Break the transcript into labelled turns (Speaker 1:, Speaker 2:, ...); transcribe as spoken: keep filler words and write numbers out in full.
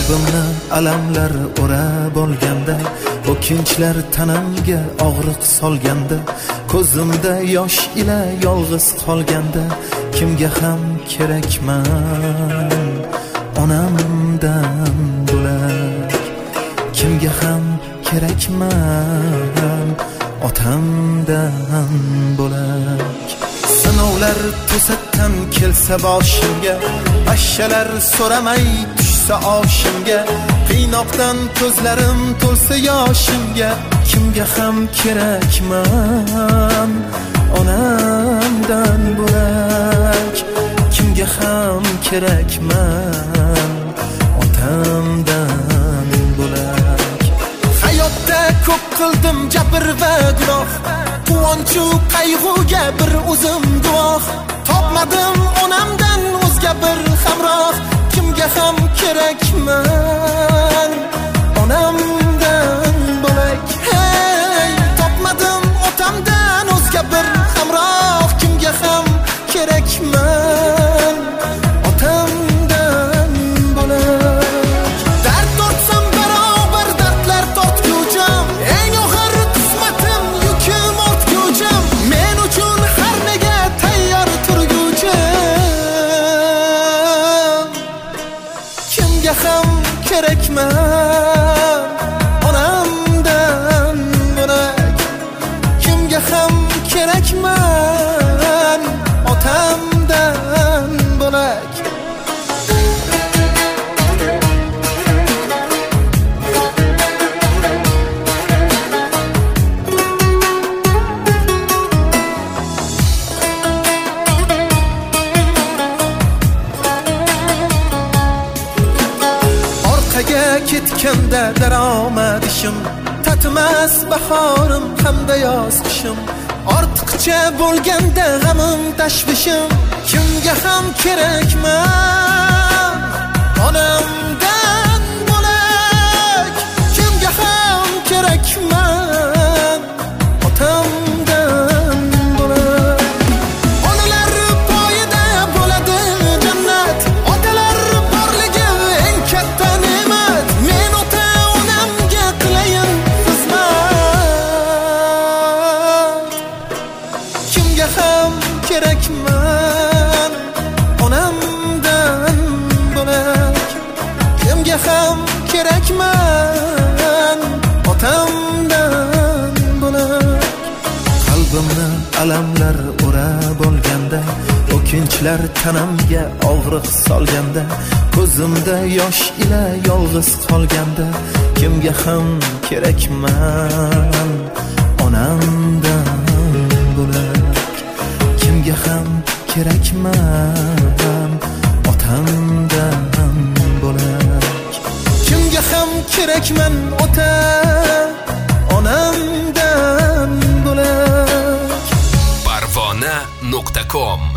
Speaker 1: qalbimni alamlar o'rab olganda, o'kinchlar tanamga og'riq solganda, ko'zimda yosh ila yolg'iz qolganda, kimga ham kerakman onamdan bo'lak, kimga ham kerakman otamdan bo'lak. Sinovlar to'satdan kelsa boshimga, pashshalar so'ramay tushsa oshimga, qiynoqdan ko'zlarim to'lsa yoshimga, kimga ham kerakman onamdan bo'lak, kimga ham kerakman otamdan bo'lak. Hayotda ko'p qildim jabr va gunoh, quvonchu qayg'uga bir o'zim guvoh, topmadim onamdan o'zga bir hamroh, kimga ham kerakman onamdan bo'lak. Hey, topmadim otamdan o'zga bir hamroh, kimga ham kerakman otamdan bo'lak. Dard tortsam barobar dardlar tortguvchim, eng og'ir qismatim yukim ortguvchim, men uchun har nega tayyor turguvchim, kimga ham kerakman onamdan bo'lak, kimga ham kerakman otamdan bo'lak. Orqaga ketganda daromad ishim, tatmas bahorim hamda yoz qishim, ortiqcha bo'lganda g'amim tashvishim, kimga ham kerakman onamdan bo'lak, kimga ham kerakman otamdan bo'lak. Onalar poyida bo'ladi jannat, otalar borligi eng katta ne'mat, men ota onamga qilayin xizmat, kimga ham kerakman onamdan bo'lak, kimga ham kerakman otamdan bo'lak. Qalbimni alamlar o'rab olganda, o'kinchlar tanamga og'riq solganda, ko'zimda yosh ila yolg'iz qolganda, kimga ham kerakman onamdan bo'lak, kimga ham kerakman otamdan bo'lak, kimga ham kerakman ota onamdan bo'lak.
Speaker 2: parvona nuqta com